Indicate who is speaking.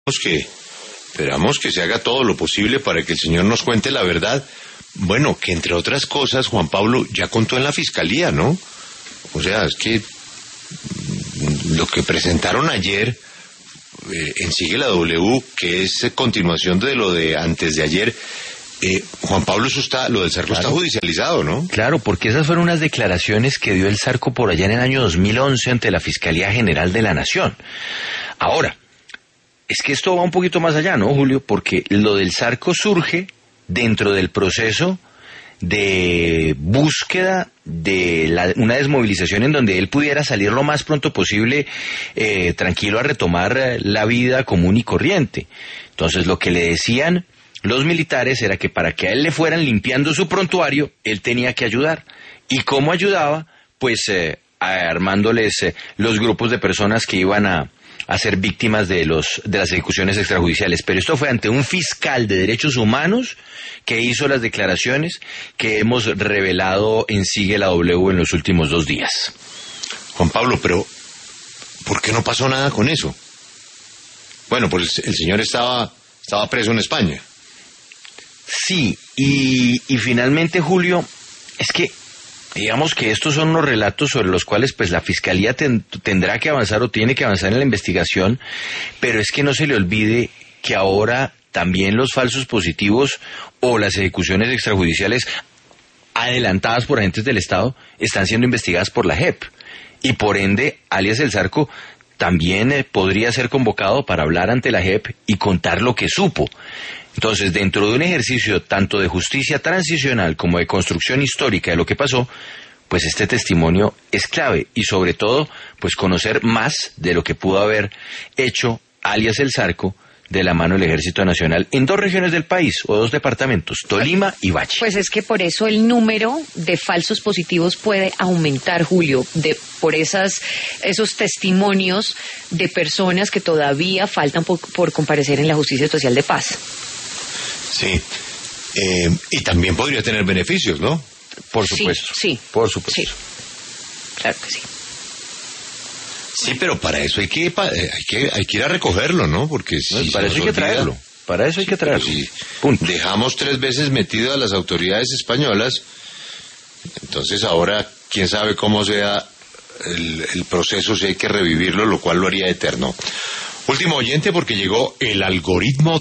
Speaker 1: Esperamos que se haga todo lo posible para que el señor nos cuente la verdad. Bueno, que entre otras cosas, Juan Pablo ya contó en la fiscalía, ¿no? O sea, es que lo que presentaron ayer en Sigue la W, que es continuación de lo de antes de ayer, Juan Pablo, lo del Zarco, claro, está judicializado, ¿no?
Speaker 2: Claro, porque esas fueron unas declaraciones que dio el Zarco por allá en el año 2011 ante la Fiscalía General de la Nación. Ahora, es que esto va un poquito más allá, ¿no, Julio? Porque lo del Zarco surge dentro del proceso de búsqueda de una desmovilización en donde él pudiera salir lo más pronto posible tranquilo a retomar la vida común y corriente. Entonces lo que le decían los militares era que para que a él le fueran limpiando su prontuario, él tenía que ayudar. ¿Y cómo ayudaba? Pues armándoles los grupos de personas que iban a ser víctimas de las ejecuciones extrajudiciales. Pero esto fue ante un fiscal de derechos humanos que hizo las declaraciones que hemos revelado en Sigue la W en los últimos 2 días.
Speaker 1: Juan Pablo, pero ¿por qué no pasó nada con eso? Bueno, pues el señor estaba preso en España.
Speaker 2: Sí, y finalmente, Julio, es que digamos que estos son unos relatos sobre los cuales pues la Fiscalía tendrá que avanzar o tiene que avanzar en la investigación, pero es que no se le olvide que ahora también los falsos positivos o las ejecuciones extrajudiciales adelantadas por agentes del Estado están siendo investigadas por la JEP, y por ende, alias El Zarco también podría ser convocado para hablar ante la JEP y contar lo que supo. Entonces, dentro de un ejercicio tanto de justicia transicional como de construcción histórica de lo que pasó, pues este testimonio es clave y sobre todo, pues conocer más de lo que pudo haber hecho alias El Zarco de la mano del Ejército Nacional en 2 regiones del país o 2 departamentos, Tolima y Bachi.
Speaker 3: Pues es que por eso el número de falsos positivos puede aumentar, Julio, por esos testimonios de personas que todavía faltan por comparecer en la Justicia Especial de Paz.
Speaker 1: Sí, y también podría tener beneficios, ¿no?
Speaker 2: Por supuesto.
Speaker 3: Sí,
Speaker 2: por supuesto.
Speaker 3: Sí, claro que sí.
Speaker 1: Sí, pero para eso hay que ir a recogerlo, ¿no? Porque si
Speaker 2: para eso hay que traerlo. Para eso hay que traerlo.
Speaker 1: Si dejamos 3 veces metido a las autoridades españolas, entonces ahora quién sabe cómo sea el proceso, si hay que revivirlo, lo cual lo haría eterno. Último oyente, porque llegó el algoritmo